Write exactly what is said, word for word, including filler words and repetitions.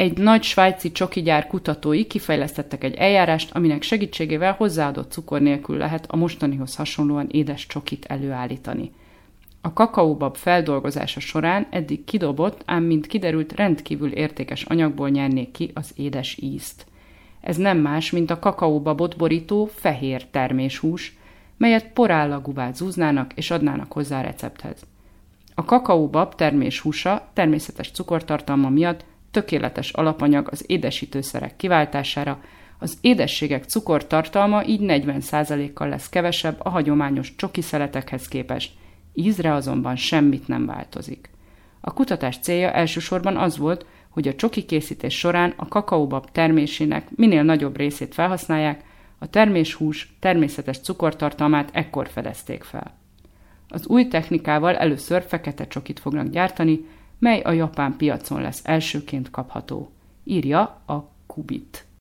Egy nagy svájci csokigyár kutatói kifejlesztettek egy eljárást, aminek segítségével hozzáadott cukor nélkül lehet a mostanihoz hasonlóan édes csokit előállítani. A kakaóbab feldolgozása során eddig kidobott, ám mint kiderült, rendkívül értékes anyagból nyernék ki az édes ízt. Ez nem más, mint a kakaóbabot borító fehér terméshús, melyet porállagúvá zúznának és adnának hozzá a recepthez. A kakaóbab terméshúsa természetes cukortartalma miatt tökéletes alapanyag az édesítőszerek kiváltására, az édességek cukortartalma így negyven százalékkal lesz kevesebb a hagyományos csokiszeletekhez képest, ízre azonban semmit nem változik. A kutatás célja elsősorban az volt, hogy a csoki készítés során a kakaóbab termésének minél nagyobb részét felhasználják, a terméshús természetes cukortartalmát ekkor fedezték fel. Az új technikával először fekete csokit fognak gyártani, mely a japán piacon lesz elsőként kapható, írja a Kubit.